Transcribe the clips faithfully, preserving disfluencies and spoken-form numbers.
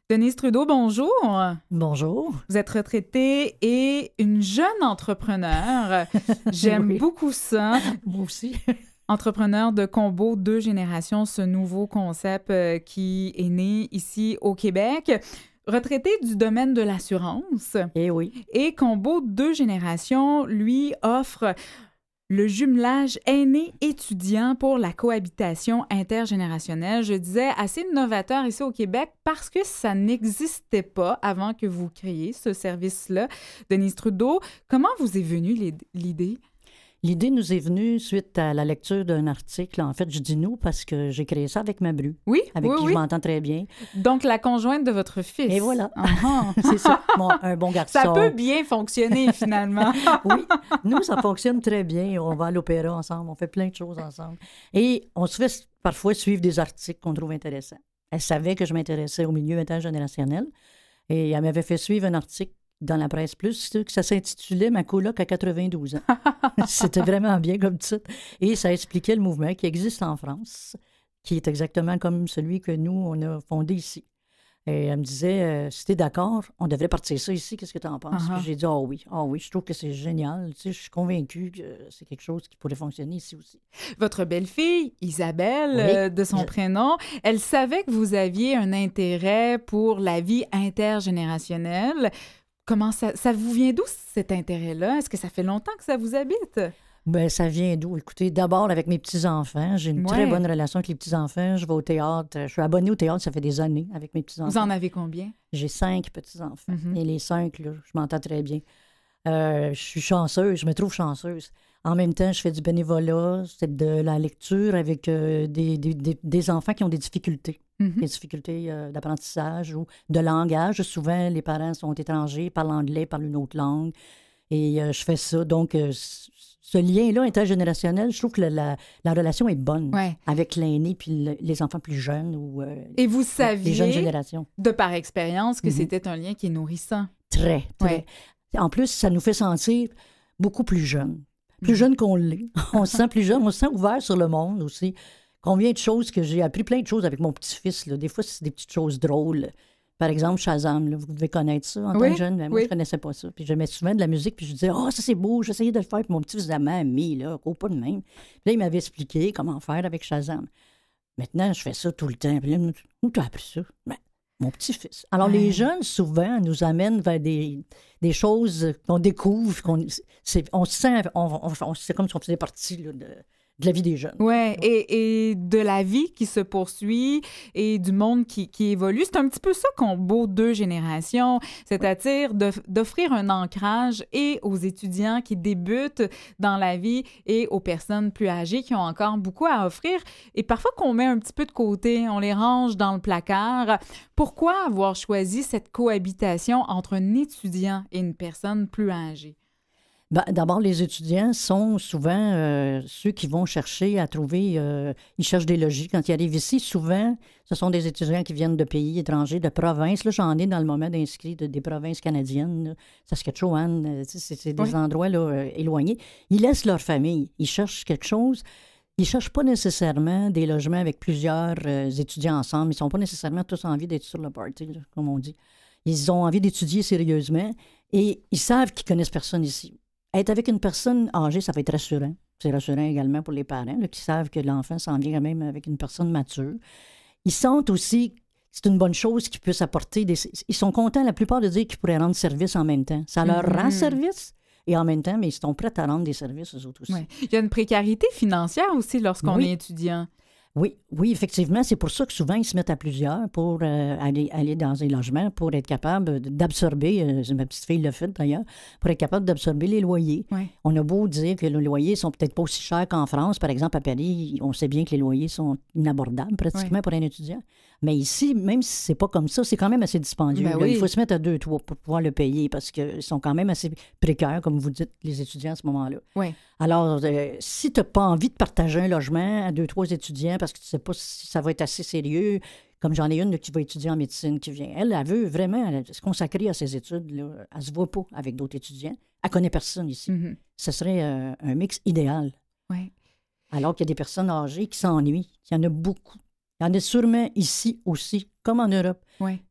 Denise Trudeau, bonjour. Bonjour. Vous êtes retraitée et une jeune entrepreneur. J'aime Oui. beaucoup ça. Moi aussi. Entrepreneur de Combo Deux Générations, ce nouveau concept euh, qui est né ici au Québec. Retraité du domaine de l'assurance. Eh oui. Et Combo Deux Générations, lui, offre le jumelage aîné-étudiant pour la cohabitation intergénérationnelle. Je disais assez novateur ici au Québec parce que ça n'existait pas avant que vous créiez ce service-là. Denise Trudeau, comment vous est venue l'idée? L'idée nous est venue suite à la lecture d'un article. En fait, je dis nous parce que j'ai créé ça avec ma bru. Oui, avec oui, qui oui. je m'entends très bien. Donc, la conjointe de votre fils. Et voilà. Uh-huh. C'est ça, mon, un bon garçon. Ça peut bien fonctionner, finalement. Oui, nous, ça fonctionne très bien. On va à l'opéra ensemble, on fait plein de choses ensemble. Et on se fait parfois suivre des articles qu'on trouve intéressants. Elle savait que je m'intéressais au milieu intergénérationnel et elle m'avait fait suivre un article dans la presse plus, que ça s'intitulait « Ma coloc à quatre-vingt-douze ans ». C'était vraiment bien comme titre. Et ça expliquait le mouvement qui existe en France, qui est exactement comme celui que nous, on a fondé ici. Et elle me disait, euh, si t'es d'accord, on devrait partir ça ici, qu'est-ce que tu en penses? Uh-huh. Puis j'ai dit, ah oh oui, ah oh oui, je trouve que c'est génial. Tu sais, je suis convaincue que c'est quelque chose qui pourrait fonctionner ici aussi. Votre belle-fille, Isabelle, Oui. euh, de son Je... prénom, elle savait que vous aviez un intérêt pour la vie intergénérationnelle. Comment ça, ça vous vient d'où cet intérêt-là? Est-ce que ça fait longtemps que ça vous habite? Bien, ça vient d'où? Écoutez, d'abord avec mes petits-enfants. J'ai une Ouais. très bonne relation avec les petits-enfants. Je vais au théâtre. Je suis abonnée au théâtre, ça fait des années avec mes petits-enfants. Vous en avez combien? J'ai cinq petits-enfants. Mm-hmm. Et les cinq, là, je m'entends très bien. Euh, je suis chanceuse, je me trouve chanceuse. En même temps, je fais du bénévolat, c'est de la lecture avec euh, des, des, des, des enfants qui ont des difficultés. Mm-hmm. Des difficultés euh, d'apprentissage ou de langage. Souvent, les parents sont étrangers, parlent anglais, parlent une autre langue. Et euh, je fais ça. Donc, euh, ce lien-là intergénérationnel, je trouve que la, la, la relation est bonne Ouais. avec l'aîné puis le, les enfants plus jeunes ou euh, Et vous saviez, les jeunes générations. De par expérience, que Mm-hmm. c'était un lien qui est nourrissant. Très, très. Ouais. En plus, ça nous fait sentir beaucoup plus jeunes. Plus mm-hmm. jeunes qu'on l'est. On se sent plus jeune, on se sent ouvert sur le monde aussi. Combien de choses que j'ai appris, plein de choses avec mon petit-fils. Là. Des fois, c'est des petites choses drôles. Par exemple, Shazam, là, vous devez connaître ça en oui, tant que jeune. Mais moi, oui. je ne connaissais pas ça. Puis je mettais souvent de la musique, puis je disais, oh, ça c'est beau, j'essayais de le faire. Puis mon petit-fils disait, mamie, là, gros pas de même. Puis là, il m'avait expliqué comment faire avec Shazam. Maintenant, je fais ça tout le temps. Puis là, où tu as appris ça? Ben, mon petit-fils. Alors, ouais. Les jeunes, souvent, nous amènent vers des, des choses qu'on découvre, qu'on c'est, on se sent, on, on, on, c'est comme si on faisait partie là, de... de la vie des jeunes. Oui, et, et de la vie qui se poursuit et du monde qui, qui évolue. C'est un petit peu ça Combo Deux Générations, c'est-à-dire de, d'offrir un ancrage et aux étudiants qui débutent dans la vie et aux personnes plus âgées qui ont encore beaucoup à offrir et parfois qu'on met un petit peu de côté, on les range dans le placard. Pourquoi avoir choisi cette cohabitation entre un étudiant et une personne plus âgée? Ben, d'abord, les étudiants sont souvent euh, ceux qui vont chercher à trouver... Euh, ils cherchent des logis. Quand ils arrivent ici, souvent, ce sont des étudiants qui viennent de pays étrangers, de provinces. Là, j'en ai dans le moment d'inscrits de, des provinces canadiennes, là, Saskatchewan, euh, c'est, c'est des oui. endroits là, euh, éloignés. Ils laissent leur famille. Ils cherchent quelque chose. Ils ne cherchent pas nécessairement des logements avec plusieurs euh, étudiants ensemble. Ils n'ont pas nécessairement tous envie d'être sur le party, là, comme on dit. Ils ont envie d'étudier sérieusement et ils savent qu'ils ne connaissent personne ici. Être avec une personne âgée, ça va être rassurant. C'est rassurant également pour les parents là, qui savent que l'enfant s'en vient quand même avec une personne mature. Ils sentent aussi que c'est une bonne chose qu'ils puissent apporter. Des... Ils sont contents, la plupart, de dire qu'ils pourraient rendre service en même temps. Ça leur mm-hmm. rend service et en même temps, mais ils sont prêts à rendre des services aux autres aussi. Ouais. Il y a une précarité financière aussi lorsqu'on oui. est étudiant. Oui, oui, effectivement. C'est pour ça que souvent, ils se mettent à plusieurs pour euh, aller, aller dans un logement, pour être capable d'absorber, euh, ma petite fille l'a fait d'ailleurs, pour être capable d'absorber les loyers. Oui. On a beau dire que les loyers sont peut-être pas aussi chers qu'en France. Par exemple, à Paris, on sait bien que les loyers sont inabordables pratiquement oui. pour un étudiant. Mais ici, même si c'est pas comme ça, c'est quand même assez dispendieux. Ben oui. Il faut se mettre à deux, trois pour pouvoir le payer parce qu'ils sont quand même assez précaires, comme vous dites, les étudiants à ce moment-là. Oui. Alors, euh, si tu n'as pas envie de partager un logement à deux, trois étudiants parce que tu ne sais pas si ça va être assez sérieux, comme j'en ai une là, qui va étudier en médecine, qui vient, elle, elle veut vraiment elle, se consacrer à ses études. Là. Elle ne se voit pas avec d'autres étudiants. Elle ne connaît personne ici. Mm-hmm. Ce serait euh, un mix idéal. Oui. Alors qu'il y a des personnes âgées qui s'ennuient. Il y en a beaucoup. Il y en a sûrement ici aussi, comme en Europe. Oui.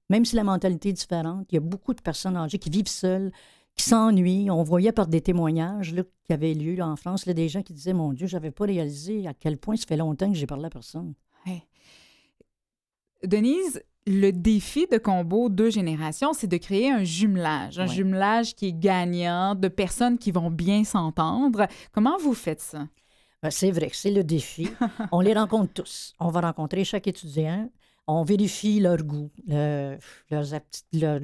Même si la mentalité est différente, il y a beaucoup de personnes âgées qui vivent seules, qui s'ennuient. On voyait par des témoignages là, qui avaient lieu là, en France, là, des gens qui disaient « Mon Dieu, je n'avais pas réalisé à quel point ça fait longtemps que j'ai parlé à personne. Ouais. » Denise, le défi de Combo Deux Générations, c'est de créer un jumelage, un Ouais. jumelage qui est gagnant, de personnes qui vont bien s'entendre. Comment vous faites ça? Ben, c'est vrai que c'est le défi. On les rencontre tous. On va rencontrer chaque étudiant. On vérifie leur goût, le- leurs apti- leur-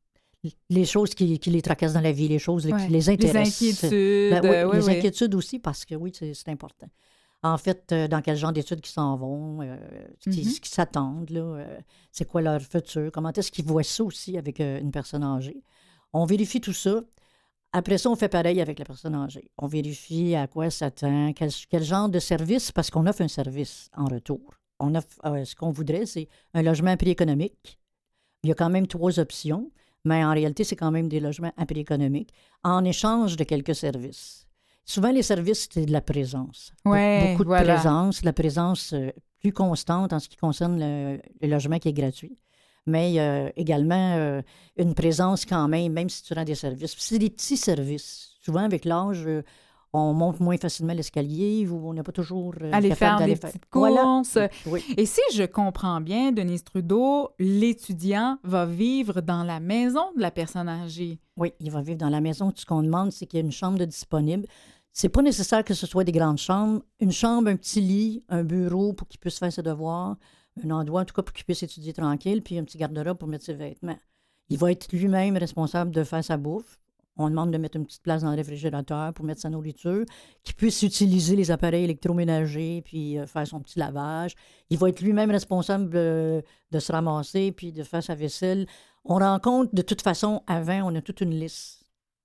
les choses qui, qui les tracassent dans la vie, les choses Ouais. qui les intéressent. Les inquiétudes. Ben oui, euh, oui, les oui. inquiétudes aussi, parce que oui, c'est c'est important. En fait, euh, dans quel genre d'études qui s'en vont, euh, ce qui, Mhm. ce qui s'attendent, là, euh, c'est quoi leur futur, comment est-ce qu'ils voient ça aussi avec euh, une personne âgée. On vérifie tout ça. Après ça, on fait pareil avec la personne âgée. On vérifie à quoi elle s'attend, quel, quel genre de service, parce qu'on offre un service en retour. On offre, euh, ce qu'on voudrait, c'est un logement à prix économique. Il y a quand même trois options, mais en réalité, c'est quand même des logements à prix économique, en échange de quelques services. Souvent, les services, c'est de la présence. Be- Ouais, Beaucoup de voilà. présence, de la présence euh, plus constante en ce qui concerne le, le logement qui est gratuit. Mais euh, également euh, une présence quand même, même si tu rends des services. Puis c'est des petits services. Souvent, avec l'âge, euh, on monte moins facilement l'escalier ou on n'est pas toujours euh, Aller capable faire d'aller des faire. petites Voilà. courses. Oui. Et si je comprends bien, Denise Trudeau, l'étudiant va vivre dans la maison de la personne âgée. Oui, il va vivre dans la maison. Tout ce qu'on demande, c'est qu'il y ait une chambre de disponible. C'est pas nécessaire que ce soit des grandes chambres. Une chambre, un petit lit, un bureau pour qu'il puisse faire ses devoirs, un endroit, en tout cas, pour qu'il puisse étudier tranquille, puis un petit garde-robe pour mettre ses vêtements. Il va être lui-même responsable de faire sa bouffe. On demande de mettre une petite place dans le réfrigérateur pour mettre sa nourriture, qu'il puisse utiliser les appareils électroménagers puis euh, faire son petit lavage. Il va être lui-même responsable euh, de se ramasser puis de faire sa vaisselle. On rencontre, de toute façon, avant, on a toute une liste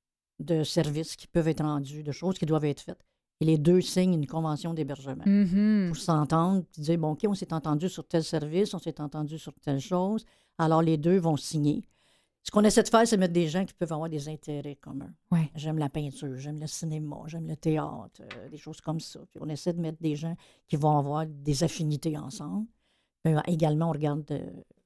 de services qui peuvent être rendus, de choses qui doivent être faites. Et les deux signent une convention d'hébergement Mhm. pour s'entendre, puis dire, bon, OK, on s'est entendu sur tel service, on s'est entendu sur telle chose. Alors, les deux vont signer. Ce qu'on essaie de faire, c'est mettre des gens qui peuvent avoir des intérêts communs. Ouais. J'aime la peinture, j'aime le cinéma, j'aime le théâtre, euh, des choses comme ça. Puis on essaie de mettre des gens qui vont avoir des affinités ensemble. Euh, également, on regarde euh,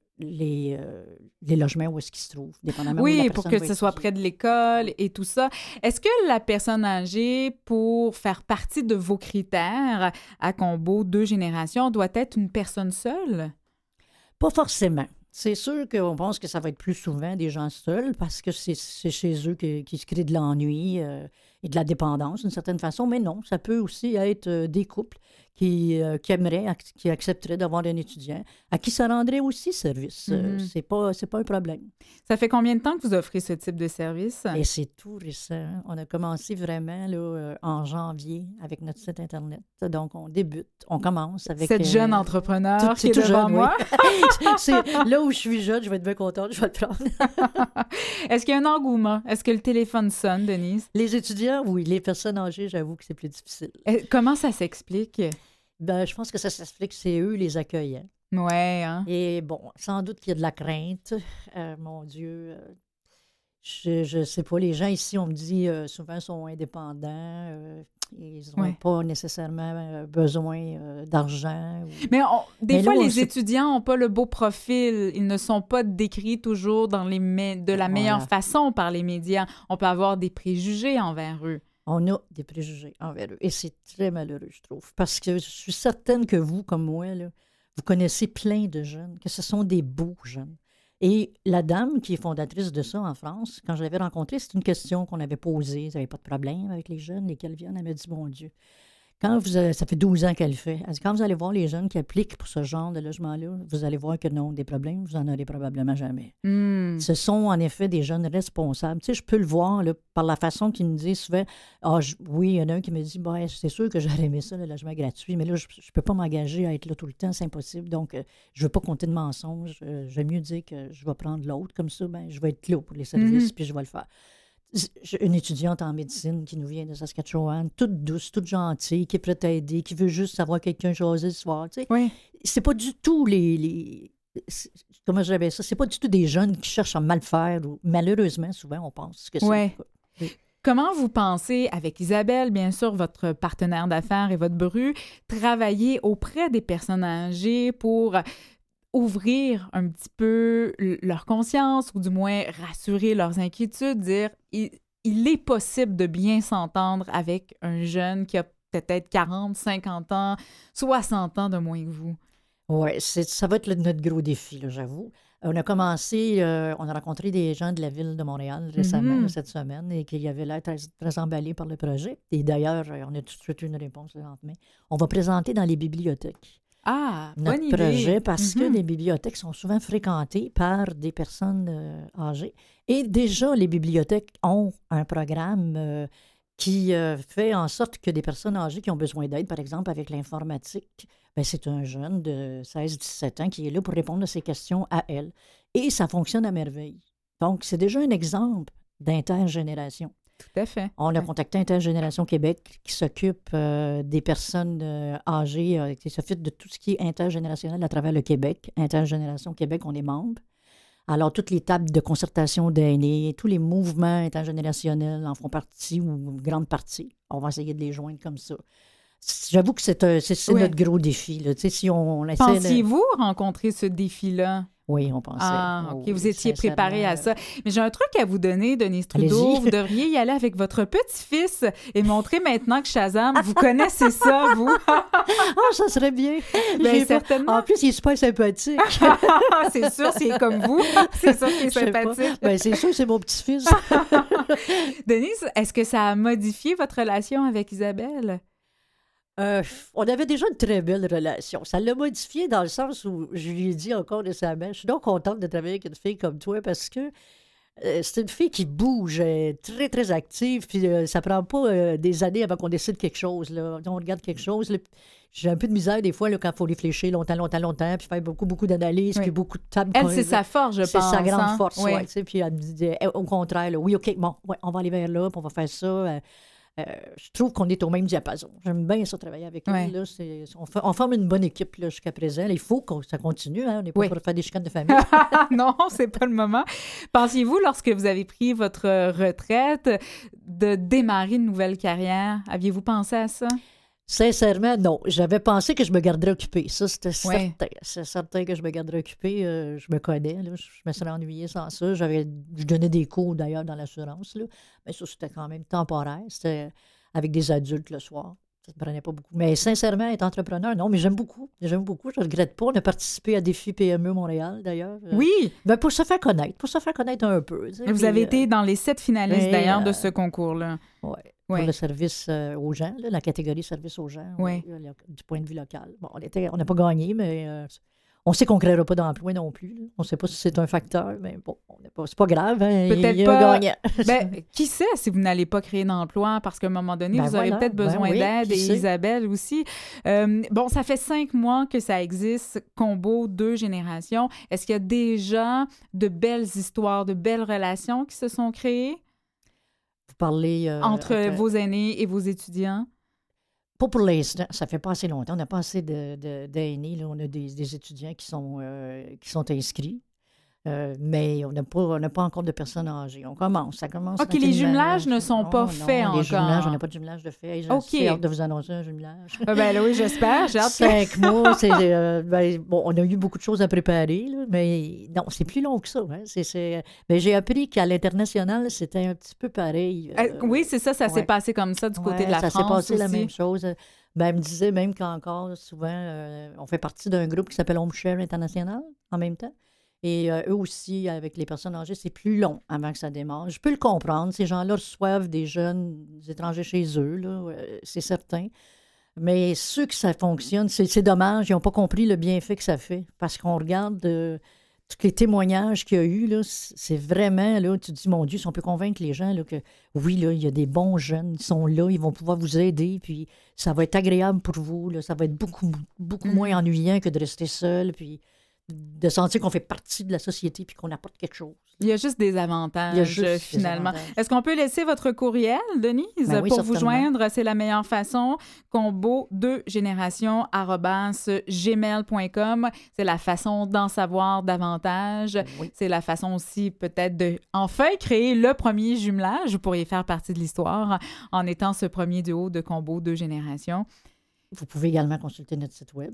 les, euh, les logements où est-ce qu'ils se trouvent, dépendamment où la Oui, pour personne que va ce soit étudier. près de l'école et tout ça. Est-ce que la personne âgée, pour faire partie de vos critères à Combo Deux Générations, doit être une personne seule? Pas forcément. C'est sûr qu'on pense que ça va être plus souvent des gens seuls parce que c'est c'est chez eux que- qu'ils se créent de l'ennui euh, et de la dépendance d'une certaine façon. Mais non, ça peut aussi être euh, des couples qui, euh, qui aimeraient, ac- qui accepteraient d'avoir un étudiant à qui ça rendrait aussi service. Euh, Mhm. c'est pas, c'est pas un problème. Ça fait combien de temps que vous offrez ce type de service? Et c'est tout récent. hein. On a commencé vraiment là, euh, en janvier avec notre site Internet. Donc, on débute, on commence avec... Cette euh, jeune entrepreneur tout- qui c'est est tout devant jeune, moi. oui. c'est là où je suis jeune, je vais être bien contente, je vais le prendre. Est-ce qu'il y a un engouement? Est-ce que le téléphone sonne, Denise? Les étudiants, oui. Les personnes âgées, j'avoue que c'est plus difficile. Eh, Comment ça s'explique? Ben, je pense que ça s'explique, c'est eux les accueillants. Ouais, hein? Et bon, sans doute qu'il y a de la crainte. Euh, mon Dieu, euh, je, je sais pas. Les gens ici, on me dit, euh, souvent sont indépendants. euh, ils n'ont Ouais. pas nécessairement euh, besoin euh, d'argent. ou- Mais on- des Mais fois, là, on les sait- étudiants n'ont pas le beau profil. Ils ne sont pas décrits toujours dans les mé- de la meilleure Voilà. façon par les médias. On peut avoir des préjugés envers eux. On a des préjugés envers eux. Et c'est très malheureux, je trouve. Parce que je suis certaine que vous, comme moi, là, vous connaissez plein de jeunes, que ce sont des beaux jeunes. Et la dame qui est fondatrice de ça en France, quand je l'avais rencontrée, c'est une question qu'on avait posée. Vous n'avez pas de problème avec les jeunes, lesquels viennent? Elle m'a dit, bon Dieu. Quand vous avez- ça fait douze ans qu'elle le fait. Elle dit, quand vous allez voir les jeunes qui appliquent pour ce genre de logement-là, vous allez voir que non, des problèmes, vous n'en aurez probablement jamais. Hmm. Ce sont en effet des jeunes responsables. Tu sais, je peux le voir là, par la façon qu'ils me disent souvent. Ah, je- oui, il y en a un qui me dit ben, c'est sûr que j'aurais aimé ça, le logement gratuit, mais là, je ne peux pas m'engager à être là tout le temps, c'est impossible. Donc, euh, je ne veux pas compter de mensonges. Euh, J'aime mieux dire que je vais prendre l'autre. Comme ça, ben, je vais être là pour les services, Mhm. puis je vais le faire. J'ai une étudiante en médecine qui nous vient de Saskatchewan, toute douce, toute gentille, qui est prête à aider, qui veut juste savoir quelqu'un jaser le soir. Tu sais, Oui. c'est pas du tout les. les c'est- comment je dirais ça? C'est pas du tout des jeunes qui cherchent à mal faire. Ou, malheureusement, souvent, on pense que c'est. Ouais. Oui. Comment vous pensez, avec Isabelle, bien sûr, votre partenaire d'affaires et votre bru, travailler auprès des personnes âgées pour ouvrir un petit peu leur conscience ou du moins rassurer leurs inquiétudes, dire il, il est possible de bien s'entendre avec un jeune qui a peut-être quarante, cinquante ans, soixante ans de moins que vous. Oui, ça va être le, notre gros défi, là, j'avoue. On a commencé, euh, on a rencontré des gens de la ville de Montréal récemment, Mm-hmm. cette semaine, et qui avaient l'air très, très emballés par le projet. Et d'ailleurs, on a tout de suite une réponse le lendemain. On va présenter dans les bibliothèques. Ah, Notre bonne projet, idée. parce Mm-hmm. que les bibliothèques sont souvent fréquentées par des personnes euh, âgées. Et déjà, les bibliothèques ont un programme euh, qui euh, fait en sorte que des personnes âgées qui ont besoin d'aide, par exemple avec l'informatique, bien, c'est un jeune de seize dix-sept ans qui est là pour répondre à ces questions à elle. Et ça fonctionne à merveille. Donc, c'est déjà un exemple d'intergénération. Tout à fait. On a contacté Intergénération Québec qui s'occupe euh, des personnes euh, âgées, euh, qui s'occupe de tout ce qui est intergénérationnel à travers le Québec. Intergénération Québec, on est membre. Alors, toutes les tables de concertation d'aînés, tous les mouvements intergénérationnels en font partie ou une grande partie. On va essayer de les joindre comme ça. J'avoue que c'est, un, c'est, c'est ouais. notre gros défi. Là. Tu sais, si on, on essaie Pensiez-vous de... rencontrer ce défi-là? Oui, on pensait. Ah, OK. Oh, vous étiez préparé à ça. Mais j'ai un truc à vous donner, Denise Trudeau. Allez-y. Vous devriez y aller avec votre petit-fils et montrer maintenant que Shazam, vous connaissez ça, vous. Ah, ça serait bien. Bien, certainement. Pas... En plus, il est super sympathique. C'est sûr, c'est comme vous. C'est sûr qu'il est sympathique. Bien, c'est sûr, c'est mon petit-fils. Denise, est-ce que ça a modifié votre relation avec Isabelle? Euh, on avait déjà une très belle relation. Ça l'a modifié dans le sens où je lui ai dit encore récemment, je suis donc contente de travailler avec une fille comme toi parce que euh, c'est une fille qui bouge, euh, très, très active, puis euh, ça prend pas euh, des années avant qu'on décide quelque chose. Là. On regarde quelque chose. Là, j'ai un peu de misère des fois là, quand il faut réfléchir longtemps, longtemps, longtemps, puis faire beaucoup, beaucoup d'analyses, oui. puis beaucoup de tables. Elle, c'est sa force, je c'est pense. C'est sa grande hein? force, oui. ouais, puis elle me disait, au contraire, là, oui, OK, bon, ouais, on va aller vers là, puis on va faire ça. Euh, Euh, je trouve qu'on est au même diapason. J'aime bien ça, travailler avec ouais. elle. Là, c'est, on, fait, on forme une bonne équipe là, jusqu'à présent. Là, il faut que ça continue. Hein, on n'est pas oui. pour faire des chicanes de famille. Non, c'est pas le moment. Pensiez-vous, lorsque vous avez pris votre retraite, de démarrer une nouvelle carrière? Aviez-vous pensé à ça? Sincèrement, non. J'avais pensé que je me garderais occupée. Ça, c'était ouais. certain. C'est certain que je me garderais occupée. Euh, je me connais. Là. Je me serais ennuyée sans ça. J'avais, je donnais des cours, d'ailleurs, dans l'assurance. Là. Mais ça, c'était quand même temporaire. C'était avec des adultes le soir. Ça ne prenait pas beaucoup. Mais sincèrement, être entrepreneur, non. Mais j'aime beaucoup. J'aime beaucoup. Je ne regrette pas. On a participé à Défi P M E Montréal, d'ailleurs. Oui. Euh, ben pour se faire connaître. Pour se faire connaître un peu. Vous puis, avez euh, été dans les sept finalistes, d'ailleurs, euh, de ce concours-là. Oui. Ouais. Pour le service euh, aux gens, là, la catégorie service aux gens, ouais. euh, du point de vue local. Bon, on était, on n'a pas gagné, mais euh, on sait qu'on ne créera pas d'emploi non plus. Là. On ne sait pas si c'est un facteur, mais bon, pas, c'est pas grave. Hein, peut-être il y a pas. un gagnant. Ben, qui sait si vous n'allez pas créer d'emploi parce qu'à un moment donné, ben vous voilà. aurez peut-être besoin ben oui, d'aide et sait? Isabelle aussi. Euh, bon, ça fait cinq mois que ça existe, Combo deux générations. Est-ce qu'il y a déjà de belles histoires, de belles relations qui se sont créées? Parler, euh, entre, entre vos aînés et vos étudiants? Pas pour l'instant. Ça fait pas assez longtemps. On n'a pas assez de, de, d'aînés. Là. On a des, des étudiants qui sont, euh, qui sont inscrits. Euh, mais on n'a pas, pas encore de personnes âgées. On commence, ça commence. OK, les jumelages ne sont non, pas non, faits les encore. Jumelages, on n'a pas de jumelage de fait. J'ai okay. hâte de vous annoncer un jumelage. Ah ben là, oui, j'espère. J'ai hâte Cinq que... mois, c'est, euh, ben, bon, on a eu beaucoup de choses à préparer, là, mais non, c'est plus long que ça. Hein. C'est, c'est... Mais j'ai appris qu'à l'international, c'était un petit peu pareil. Euh, euh, oui, c'est ça, ça ouais. s'est passé comme ça du côté ouais, de la ça France. Ça s'est passé aussi. la même chose. Ben, elle me disait même qu'encore, souvent, euh, on fait partie d'un groupe qui s'appelle Home Share International en même temps. Et euh, eux aussi, avec les personnes âgées, c'est plus long avant que ça démarre. Je peux le comprendre. Ces gens-là reçoivent des jeunes des étrangers chez eux, là, euh, c'est certain. Mais ceux que ça fonctionne, c'est, c'est dommage. Ils n'ont pas compris le bienfait que ça fait. Parce qu'on regarde euh, tous les témoignages qu'il y a eu, là, c'est vraiment, là, tu te dis, mon Dieu, si on peut convaincre les gens là, que oui, là, il y a des bons jeunes, ils sont là, ils vont pouvoir vous aider, puis ça va être agréable pour vous. Là, ça va être beaucoup, beaucoup mmh. moins ennuyant que de rester seul, puis de sentir qu'on fait partie de la société puis qu'on apporte quelque chose. Il y a juste des avantages, Il y a juste finalement. Des avantages. Est-ce qu'on peut laisser votre courriel, Denise, ben oui, pour certainement. vous joindre? C'est la meilleure façon. combo deux générations arobase gmail point com. C'est la façon d'en savoir davantage. Oui. C'est la façon aussi peut-être de enfin créer le premier jumelage. Vous pourriez faire partie de l'histoire en étant ce premier duo de Combo deux générations. Vous pouvez également consulter notre site web.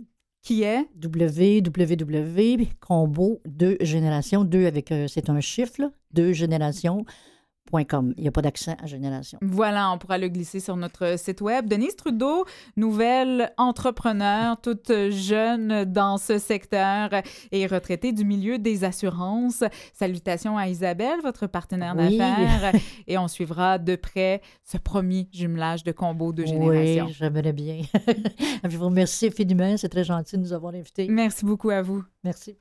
Qui est? w w w point combo deux générations, deux avec, euh, c'est un chiffre, là, deux générations point com. Il n'y a pas d'accent à génération. Voilà, on pourra le glisser sur notre site web. Denise Trudeau, nouvelle entrepreneure, toute jeune dans ce secteur et retraitée du milieu des assurances. Salutations à Isabelle, votre partenaire Oui. d'affaires. Et on suivra de près ce premier jumelage de Combo de génération. Oui, j'aimerais bien. Je vous remercie infiniment. C'est très gentil de nous avoir invités. Merci beaucoup à vous. Merci.